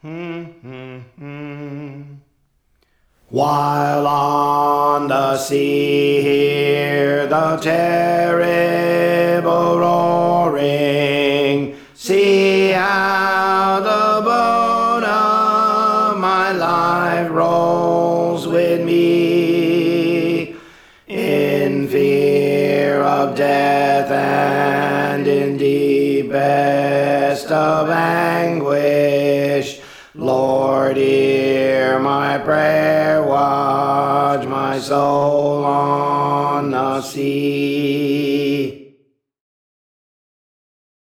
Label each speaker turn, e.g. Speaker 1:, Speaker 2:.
Speaker 1: While on the sea hear the terrible roaring, see how the boat of my life rolls with me, in fear of death and in deepest of anguish. Lord, hear my prayer, watch my soul on the sea.